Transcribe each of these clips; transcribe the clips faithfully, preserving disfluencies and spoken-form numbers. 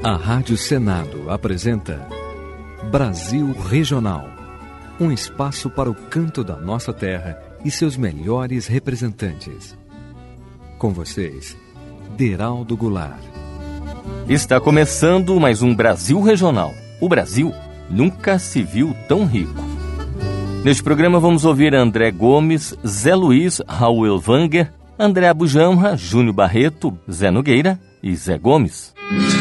A Rádio Senado apresenta Brasil Regional, um espaço para o canto da nossa terra e seus melhores representantes. Com vocês, Deraldo Goulart. Está começando mais um Brasil Regional. O Brasil nunca se viu tão rico. Neste programa vamos ouvir André Gomes, Zé Luiz, Raul Elvanger, André Abujamra, Júnior Barreto, Zé Nogueira e Zé Gomes.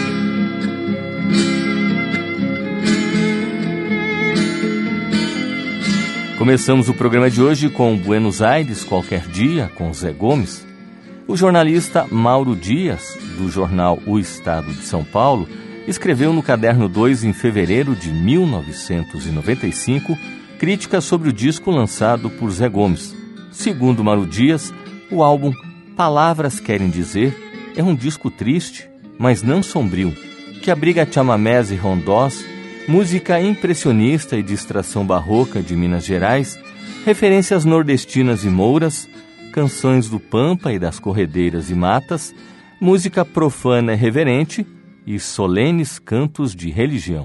Começamos o programa de hoje com Buenos Aires, qualquer dia, com Zé Gomes. O jornalista Mauro Dias, do jornal O Estado de São Paulo, escreveu no Caderno dois, em fevereiro de mil novecentos e noventa e cinco, críticas sobre o disco lançado por Zé Gomes. Segundo Mauro Dias, o álbum Palavras Querem Dizer é um disco triste, mas não sombrio, que abriga chamamés e rondós, música impressionista e de extração barroca de Minas Gerais, referências nordestinas e mouras, canções do Pampa e das corredeiras e matas, música profana e reverente e solenes cantos de religião.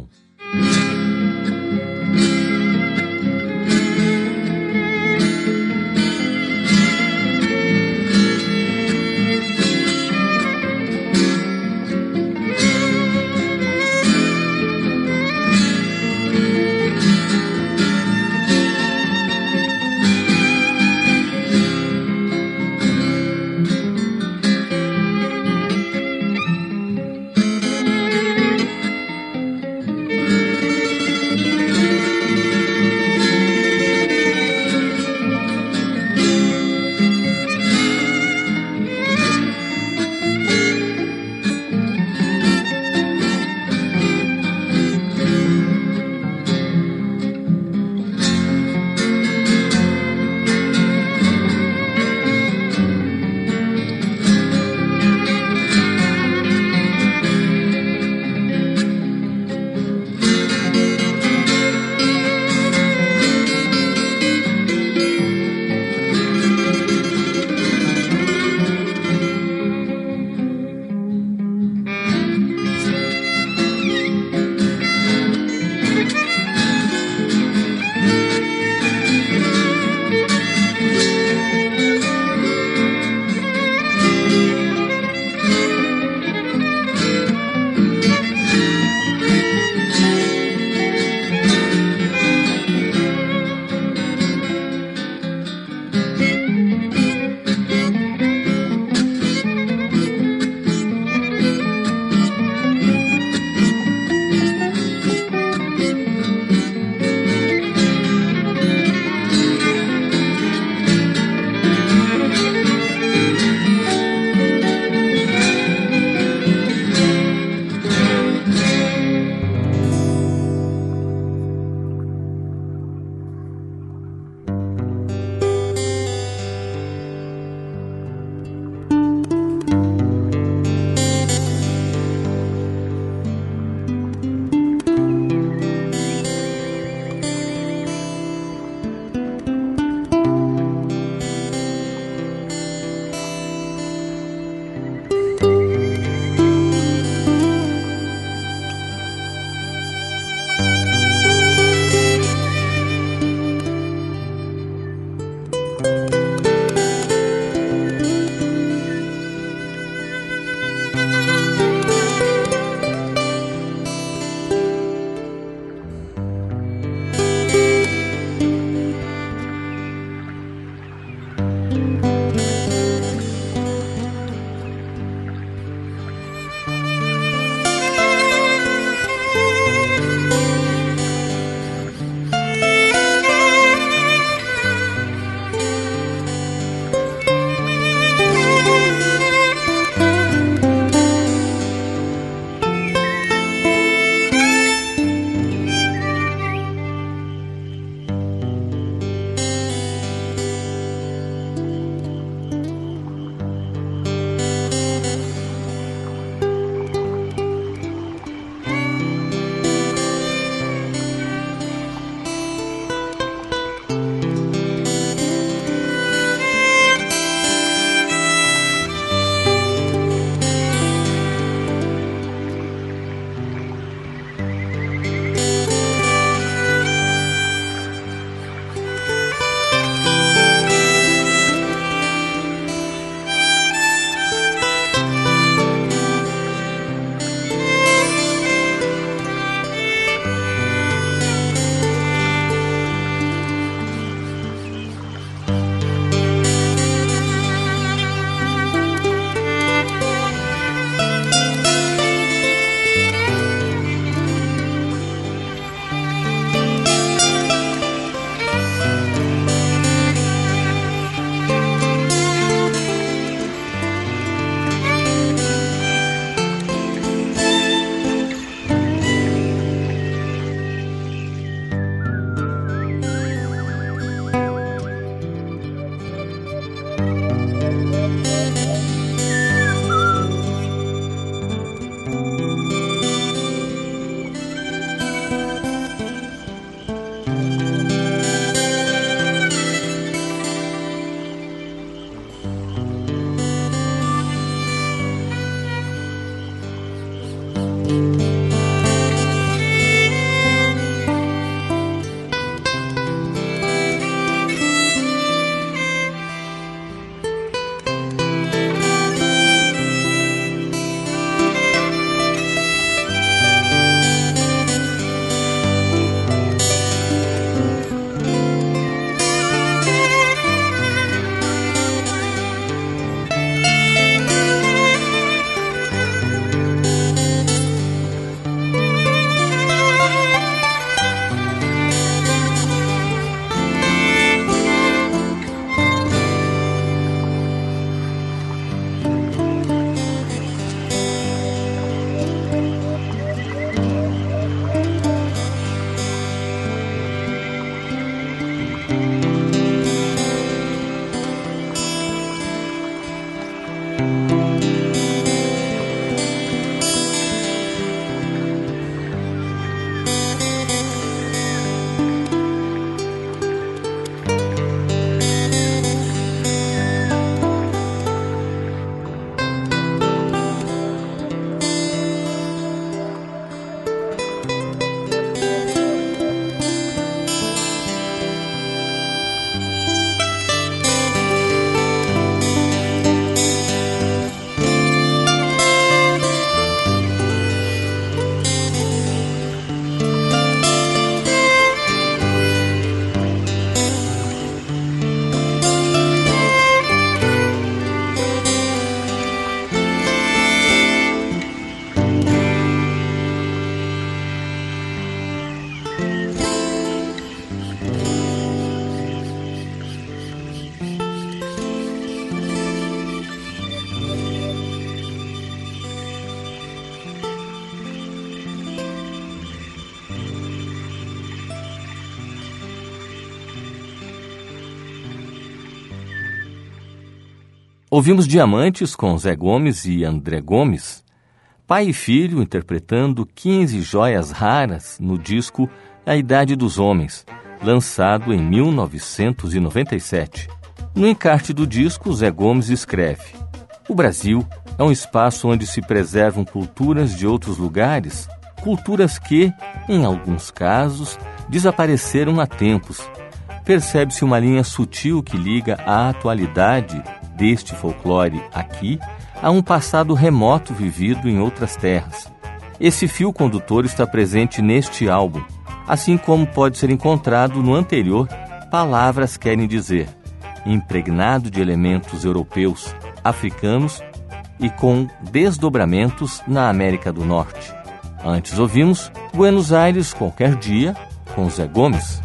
Ouvimos Diamantes com Zé Gomes e André Gomes, pai e filho interpretando quinze joias raras no disco A Idade dos Homens, lançado em mil novecentos e noventa e sete. No encarte do disco, Zé Gomes escreve: o Brasil é um espaço onde se preservam culturas de outros lugares, culturas que, em alguns casos, desapareceram há tempos. Percebe-se uma linha sutil que liga a atualidade deste folclore aqui a um passado remoto vivido em outras terras. Esse fio condutor está presente neste álbum, assim como pode ser encontrado no anterior, Palavras Querem Dizer, impregnado de elementos europeus, africanos e com desdobramentos na América do Norte. Antes ouvimos Buenos Aires Qualquer Dia, com Zé Gomes.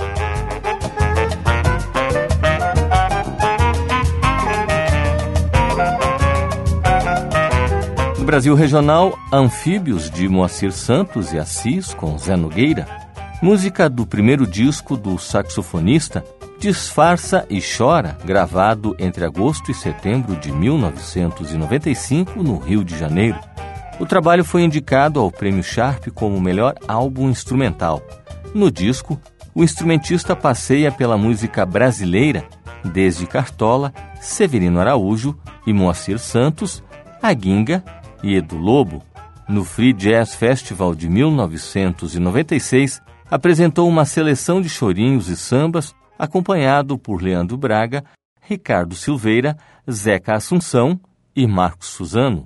No Brasil Regional, Anfíbios, de Moacir Santos e Assis, com Zé Nogueira. Música do primeiro disco do saxofonista Disfarça e Chora, gravado entre agosto e setembro de mil novecentos e noventa e cinco, no Rio de Janeiro. O trabalho foi indicado ao Prêmio Sharp como melhor álbum instrumental. No disco, o instrumentista passeia pela música brasileira, desde Cartola, Severino Araújo e Moacir Santos, a Ginga e Edu Lobo. No Free Jazz Festival de mil novecentos e noventa e seis, apresentou uma seleção de chorinhos e sambas, acompanhado por Leandro Braga, Ricardo Silveira, Zeca Assunção e Marcos Suzano.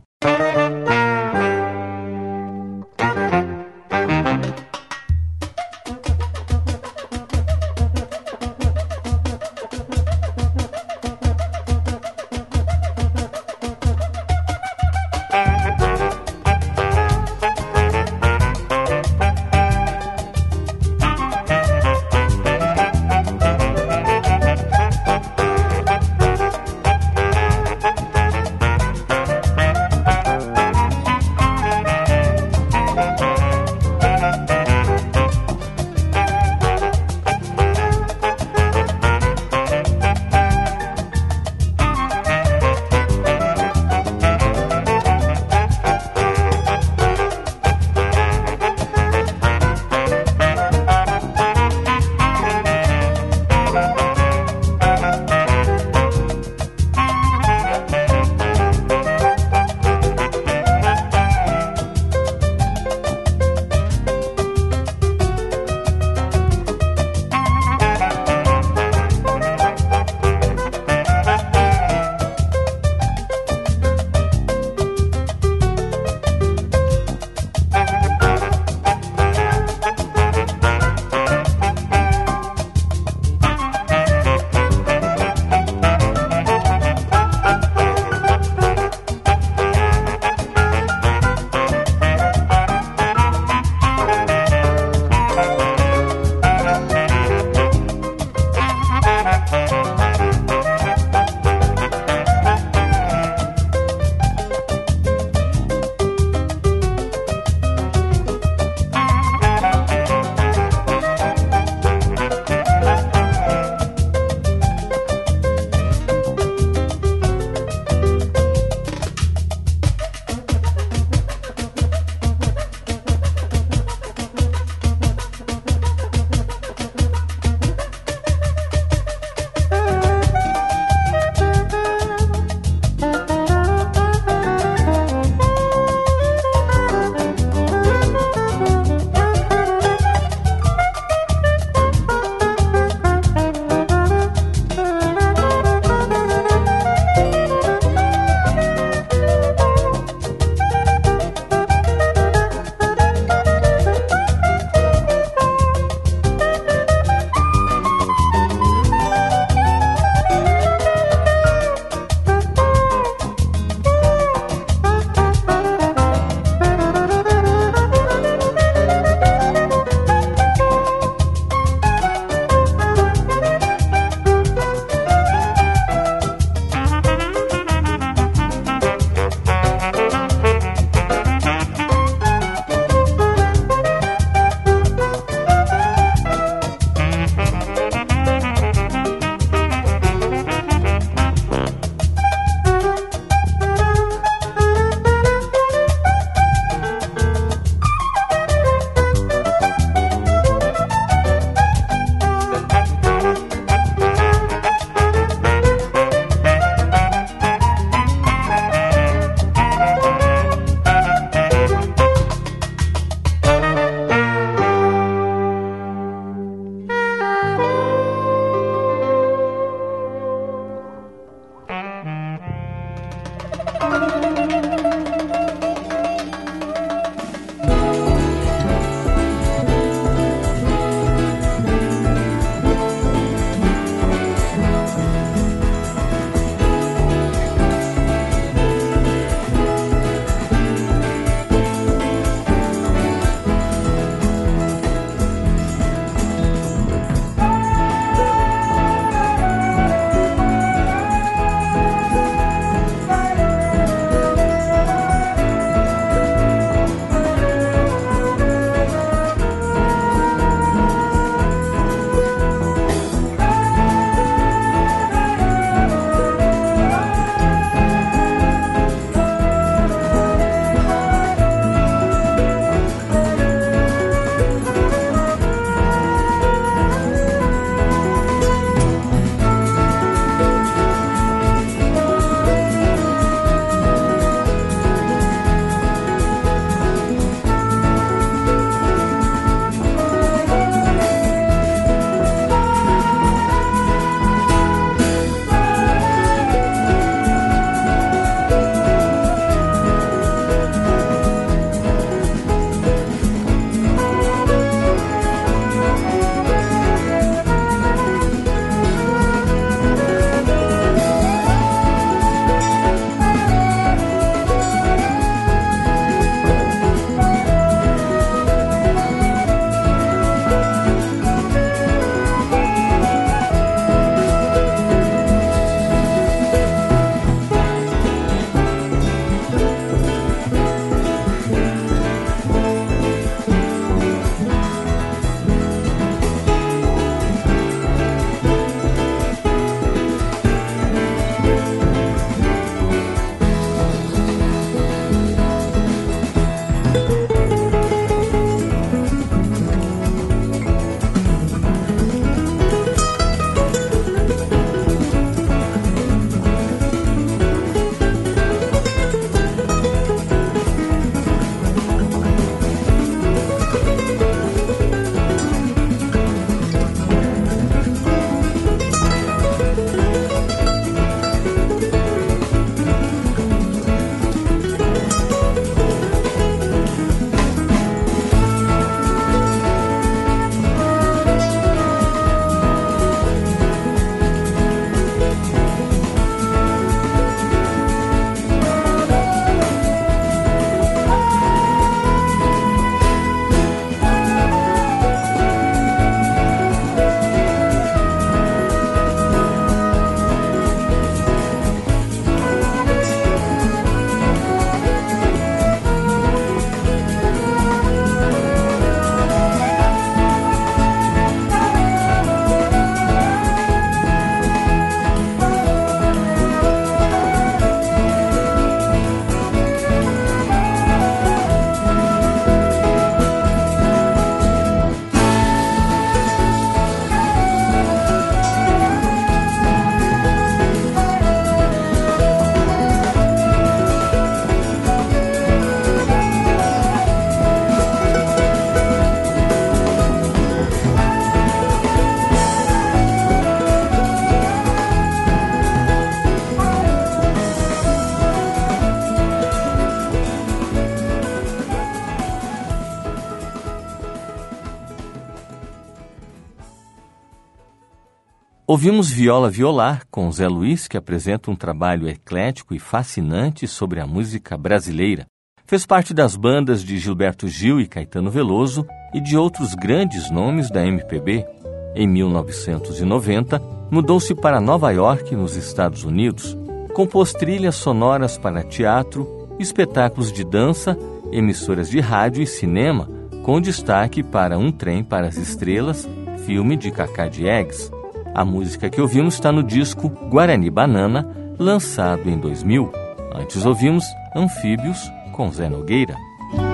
Ouvimos Viola Violar, com Zé Luiz, que apresenta um trabalho eclético e fascinante sobre a música brasileira. Fez parte das bandas de Gilberto Gil e Caetano Veloso e de outros grandes nomes da M P B. Em mil novecentos e noventa, mudou-se para Nova York, nos Estados Unidos. Compôs trilhas sonoras para teatro, espetáculos de dança, emissoras de rádio e cinema, com destaque para Um Trem para as Estrelas, filme de Cacá Diegues. A música que ouvimos está no disco Guarani Banana, lançado em dois mil. Antes ouvimos Anfíbios, com Zé Nogueira.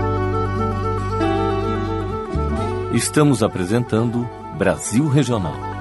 Estamos apresentando Brasil Regional.